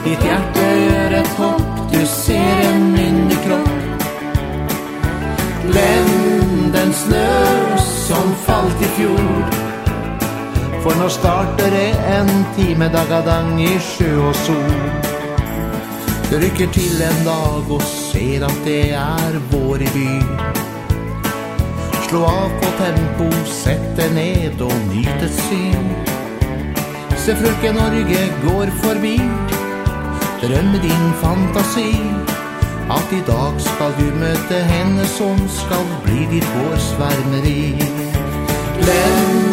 Ditt hjerte gjør et hopp, du ser en myndig kropp. Glem den snø som falt i fjor, for nå starter det en time dagadang i sjø og sol. Du rykker til en dag og ser at det er vår i by. Slå av på tempo, sett deg ned og nyt et syn. Se frøken Norge går forbi, drøm med din fantasi, at i dag skal du møte henne som skal bli ditt vårsvermeri. Glem